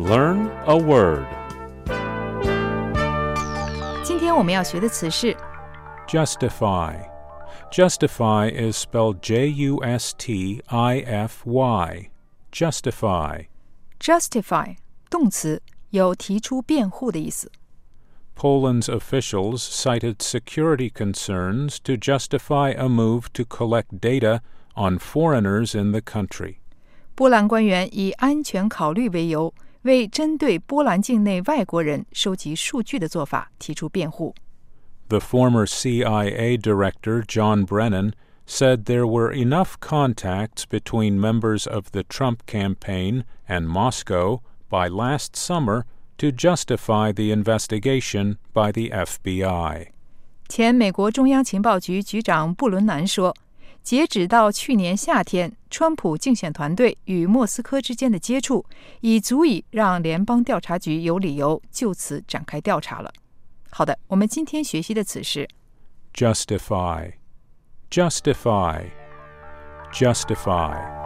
Learn a word. 今天我们要学的词是 Justify. Justify is spelled Justify. Justify. justify 动词，有提出辩护的意思。 Poland's officials cited security concerns to justify a move to collect data on foreigners in the country. 波兰官员以安全考虑为由，为针对波兰境内外国人收集数据的做法提出辩护。 The former CIA director, John Brennan, said there were enough contacts between members of the Trump campaign and Moscow by last summer to justify the investigation by the FBI. 前美国中央情报局局长布伦南说，截止到去年夏天，川普竞选团队与莫斯科之间的接触已足以让联邦调查局有理由就此展开调查了。好的，我们今天学习的词是 Justify. Justify. Justify.